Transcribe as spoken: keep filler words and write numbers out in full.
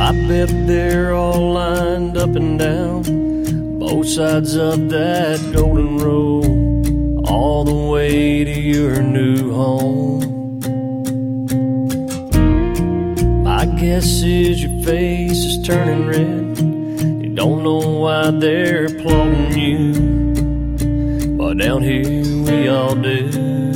I bet they're all lined up and down both sides of that golden road, all the way to your new home. My guess is your face is turning red. You don't know why they're applauding you, but down here we all do.